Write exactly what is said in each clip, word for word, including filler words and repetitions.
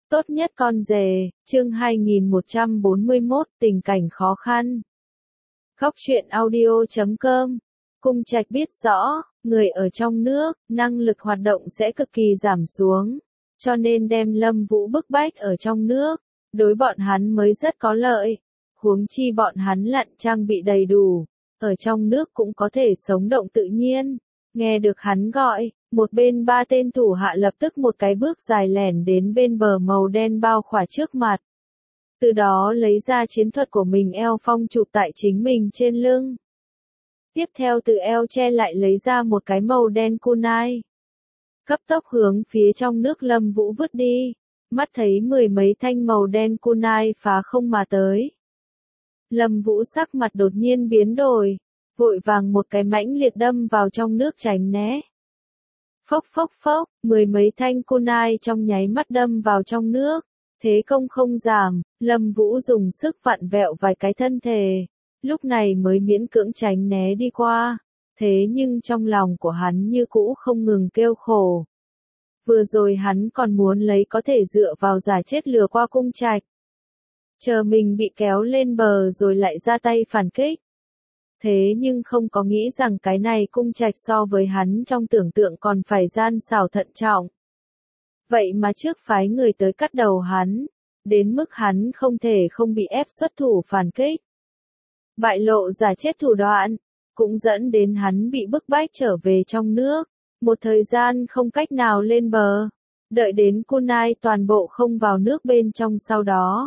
Tốt nhất con rể, chương hai nghìn một trăm bốn mươi mốt, tình cảnh khó khăn. Góc truyện audio chấm com. Cung Trạch biết rõ, người ở trong nước, năng lực hoạt động sẽ cực kỳ giảm xuống, cho nên đem Lâm Vũ bức bách ở trong nước, đối bọn hắn mới rất có lợi. Huống chi bọn hắn lặn trang bị đầy đủ, ở trong nước cũng có thể sống động tự nhiên. Nghe được hắn gọi, một bên ba tên thủ hạ lập tức một cái bước dài lẻn đến bên bờ màu đen bao khỏa trước mặt. Từ đó lấy ra chiến thuật của mình eo phong chụp tại chính mình trên lưng. Tiếp theo từ eo che lại lấy ra một cái màu đen kunai. Cấp tốc hướng phía trong nước Lâm Vũ vứt đi. Mắt thấy mười mấy thanh màu đen kunai phá không mà tới. Lâm Vũ sắc mặt đột nhiên biến đổi, vội vàng một cái mãnh liệt đâm vào trong nước tránh né. Phốc phốc phốc, mười mấy thanh kunai trong nháy mắt đâm vào trong nước, thế công không giảm, Lâm Vũ dùng sức vặn vẹo vài cái thân thể, lúc này mới miễn cưỡng tránh né đi qua, thế nhưng trong lòng của hắn như cũ không ngừng kêu khổ. Vừa rồi hắn còn muốn lấy có thể dựa vào giả chết lừa qua Cung Trạch. Chờ mình bị kéo lên bờ rồi lại ra tay phản kích. Thế nhưng không có nghĩ rằng cái này Cung Trạch so với hắn trong tưởng tượng còn phải gian xảo thận trọng. Vậy mà trước phái người tới cắt đầu hắn, đến mức hắn không thể không bị ép xuất thủ phản kích. Bại lộ giả chết thủ đoạn, cũng dẫn đến hắn bị bức bách trở về trong nước, một thời gian không cách nào lên bờ, đợi đến kunai toàn bộ không vào nước bên trong sau đó.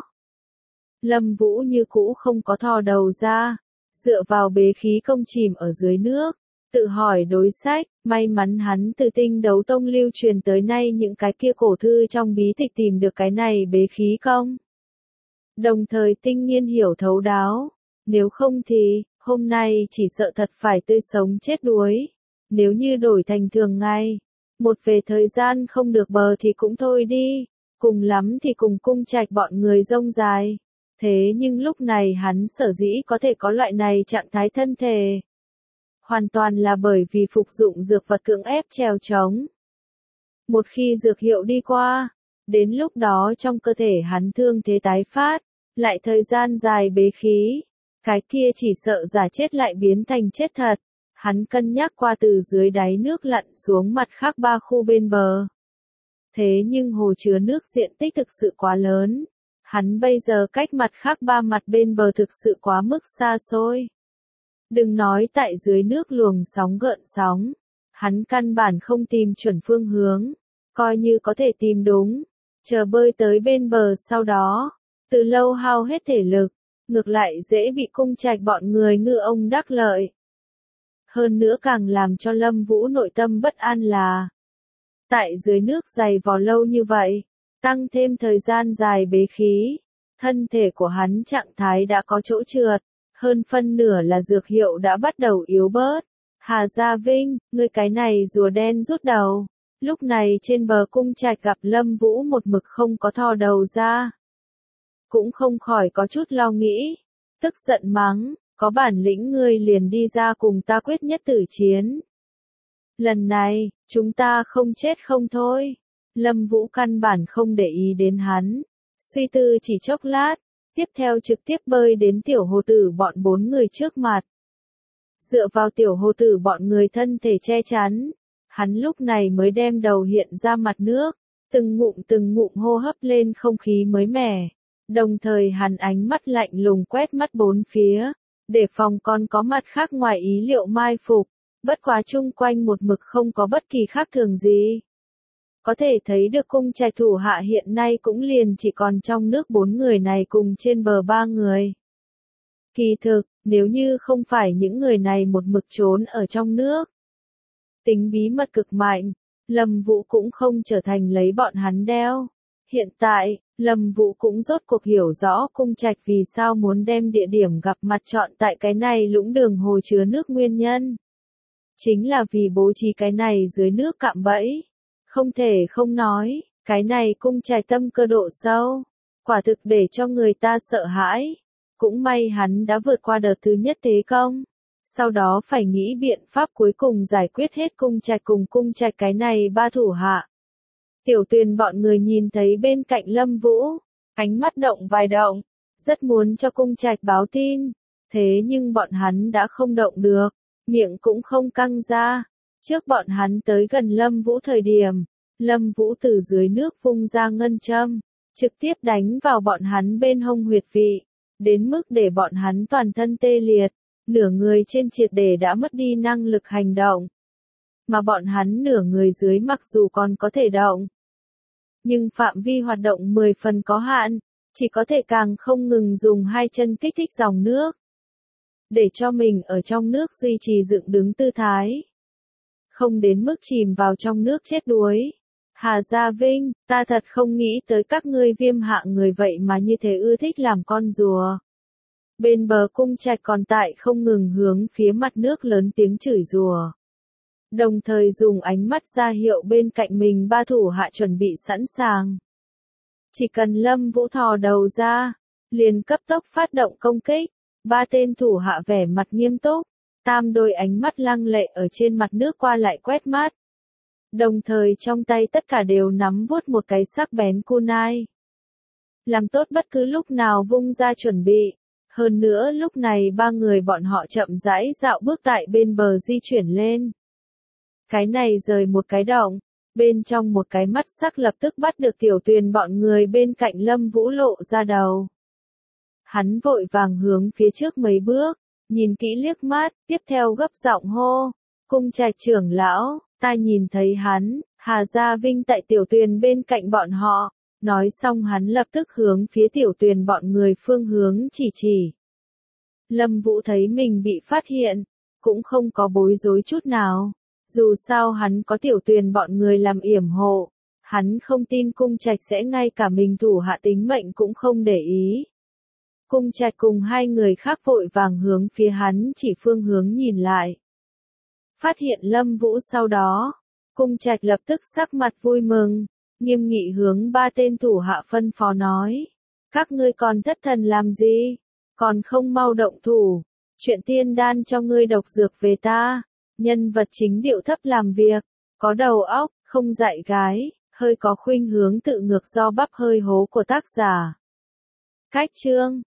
Lâm Vũ như cũ không có thò đầu ra, dựa vào bế khí công chìm ở dưới nước, tự hỏi đối sách, may mắn hắn từ Tinh Đấu Tông lưu truyền tới nay những cái kia cổ thư trong bí tịch tìm được cái này bế khí công. Đồng thời tinh nghiên hiểu thấu đáo, nếu không thì, hôm nay chỉ sợ thật phải tươi sống chết đuối. Nếu như đổi thành thường ngày, một về thời gian không được bờ thì cũng thôi đi, cùng lắm thì cùng Cung Trạch bọn người rông dài. Thế nhưng lúc này hắn sở dĩ có thể có loại này trạng thái thân thể. Hoàn toàn là bởi vì phục dụng dược vật cưỡng ép trèo trống. Một khi dược hiệu đi qua, đến lúc đó trong cơ thể hắn thương thế tái phát, lại thời gian dài bế khí, cái kia chỉ sợ giả chết lại biến thành chết thật. Hắn cân nhắc qua từ dưới đáy nước lặn xuống mặt khác ba khu bên bờ. Thế nhưng hồ chứa nước diện tích thực sự quá lớn. Hắn bây giờ cách mặt khác ba mặt bên bờ thực sự quá mức xa xôi. Đừng nói tại dưới nước luồng sóng gợn sóng. Hắn căn bản không tìm chuẩn phương hướng. Coi như có thể tìm đúng. Chờ bơi tới bên bờ sau đó. Từ lâu hao hết thể lực. Ngược lại dễ bị Cung Trạch bọn người ngư ông đắc lợi. Hơn nữa càng làm cho Lâm Vũ nội tâm bất an là. Tại dưới nước dày vò lâu như vậy. Tăng thêm thời gian dài bế khí, thân thể của hắn trạng thái đã có chỗ trượt, hơn phân nửa là dược hiệu đã bắt đầu yếu bớt. Hà Gia Vinh, ngươi cái này rùa đen rút đầu. Lúc này trên bờ Cung Trạch gặp Lâm Vũ một mực không có thò đầu ra. Cũng không khỏi có chút lo nghĩ, tức giận mắng, có bản lĩnh ngươi liền đi ra cùng ta quyết nhất tử chiến. Lần này, chúng ta không chết không thôi. Lâm Vũ căn bản không để ý đến hắn, suy tư chỉ chốc lát, tiếp theo trực tiếp bơi đến tiểu hồ tử bọn bốn người trước mặt. Dựa vào tiểu hồ tử bọn người thân thể che chắn, hắn lúc này mới đem đầu hiện ra mặt nước, từng ngụm từng ngụm hô hấp lên không khí mới mẻ, đồng thời hắn ánh mắt lạnh lùng quét mắt bốn phía, để phòng còn có mặt khác ngoài ý liệu mai phục, bất quá chung quanh một mực không có bất kỳ khác thường gì. Có thể thấy được Cung Trạch thủ hạ hiện nay cũng liền chỉ còn trong nước bốn người này cùng trên bờ ba người. Kỳ thực, nếu như không phải những người này một mực trốn ở trong nước, tính bí mật cực mạnh, Lâm Vũ cũng không trở thành lấy bọn hắn đeo. Hiện tại, Lâm Vũ cũng rốt cuộc hiểu rõ Cung Trạch vì sao muốn đem địa điểm gặp mặt chọn tại cái này lũng đường hồ chứa nước nguyên nhân. Chính là vì bố trí cái này dưới nước cạm bẫy. Không thể không nói, cái này Cung Trạch tâm cơ độ sâu, quả thực để cho người ta sợ hãi. Cũng may hắn đã vượt qua đợt thứ nhất thế công, sau đó phải nghĩ biện pháp cuối cùng giải quyết hết Cung Trạch cùng Cung Trạch cái này ba thủ hạ. Tiểu Tuyền bọn người nhìn thấy bên cạnh Lâm Vũ, ánh mắt động vài động, rất muốn cho Cung Trạch báo tin, thế nhưng bọn hắn đã không động được, miệng cũng không căng ra. Trước bọn hắn tới gần Lâm Vũ thời điểm, Lâm Vũ từ dưới nước vung ra ngân châm, trực tiếp đánh vào bọn hắn bên hông huyệt vị, đến mức để bọn hắn toàn thân tê liệt, nửa người trên triệt để đã mất đi năng lực hành động. Mà bọn hắn nửa người dưới mặc dù còn có thể động, nhưng phạm vi hoạt động mười phần có hạn, chỉ có thể càng không ngừng dùng hai chân kích thích dòng nước, để cho mình ở trong nước duy trì dựng đứng tư thái, không đến mức chìm vào trong nước chết đuối. Hà Gia Vinh, ta thật không nghĩ tới các ngươi Viêm hạng người vậy mà như thế ưa thích làm con rùa. Bên bờ Cung Trạch còn tại không ngừng hướng phía mặt nước lớn tiếng chửi rủa, đồng thời dùng ánh mắt ra hiệu bên cạnh mình ba thủ hạ chuẩn bị sẵn sàng. Chỉ cần Lâm Vũ thò đầu ra, liền cấp tốc phát động công kích. Ba tên thủ hạ vẻ mặt nghiêm túc, tam đôi ánh mắt lăng lệ ở trên mặt nước qua lại quét mắt. Đồng thời trong tay tất cả đều nắm vuốt một cái sắc bén kunai, làm tốt bất cứ lúc nào vung ra chuẩn bị. Hơn nữa lúc này ba người bọn họ chậm rãi dạo bước tại bên bờ di chuyển lên. Cái này rời một cái động, bên trong một cái mắt sắc lập tức bắt được Tiểu Tuyền bọn người bên cạnh Lâm Vũ lộ ra đầu. Hắn vội vàng hướng phía trước mấy bước, nhìn kỹ liếc mắt, tiếp theo gấp giọng hô, Cung Trạch trưởng lão, ta nhìn thấy hắn. Hà Gia Vinh tại Tiểu Tuyền bên cạnh bọn họ, nói xong hắn lập tức hướng phía Tiểu Tuyền bọn người phương hướng chỉ chỉ. Lâm Vũ thấy mình bị phát hiện, cũng không có bối rối chút nào, dù sao hắn có Tiểu Tuyền bọn người làm yểm hộ, hắn không tin Cung Trạch sẽ ngay cả mình thủ hạ tính mệnh cũng không để ý. Cung Trạch cùng hai người khác vội vàng hướng phía hắn chỉ phương hướng nhìn lại. Phát hiện Lâm Vũ sau đó, Cung Trạch lập tức sắc mặt vui mừng, nghiêm nghị hướng ba tên thủ hạ phân phó nói. Các ngươi còn thất thần làm gì? Còn không mau động thủ. Chuyện tiên đan cho ngươi độc dược về ta. Nhân vật chính điệu thấp làm việc, có đầu óc, không dạy gái, hơi có khuynh hướng tự ngược do bắp hơi hố của tác giả. Cách chương